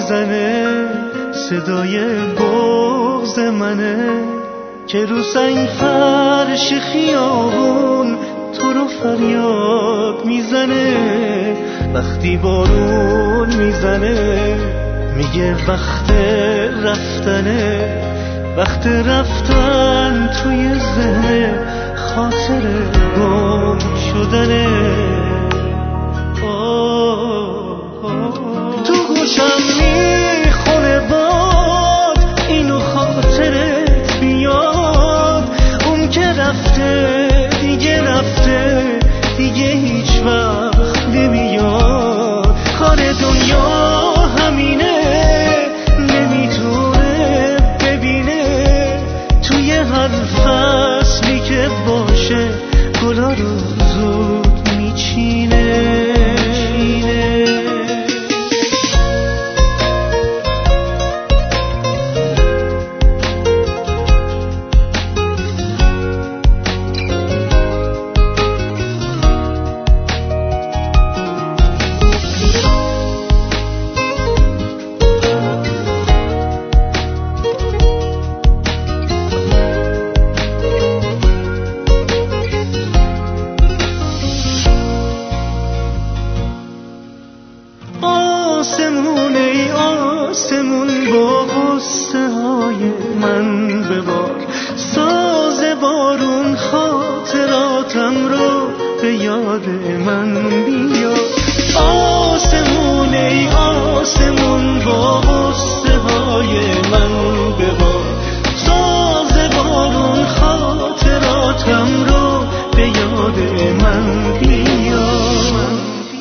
میزنه، صدای بغض منه که رو سنگ فرش خیابون تو رو فریاد میزنه. وقتی بارون میزنه میگه وقت رفتنه، وقت رفتن توی ذهن خاطر گم شدنه. تو گوشم میخونه باد اینو خاطرت بیاد، اون که رفته دیگه رفته، دیگه هیچ وقت نمیاد. کار دنیا همینه، نمیتونه ببینه توی هر فصلی که باشه گلا رو زود میچینه. آسمون ای آسمون با غصه های من ببار، ساز بارون خاطراتم رو به یاد من بیار. آسمون ای آسمون با غصه های من ببار، ساز بارون خاطراتم رو به یاد من بیار.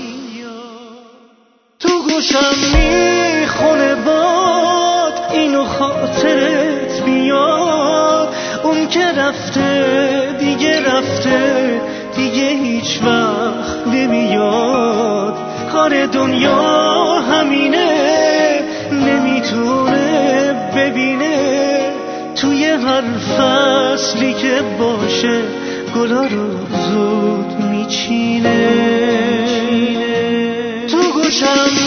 تو گوشم میخونه باد اینو خاطرت بیاد، اون که رفته دیگه رفته، دیگه هیچ وقت نمیاد. کار دنیا همینه، نمیتونه ببینه توی هر فصلی که باشه گلا رو زود میچینه. تو گوشم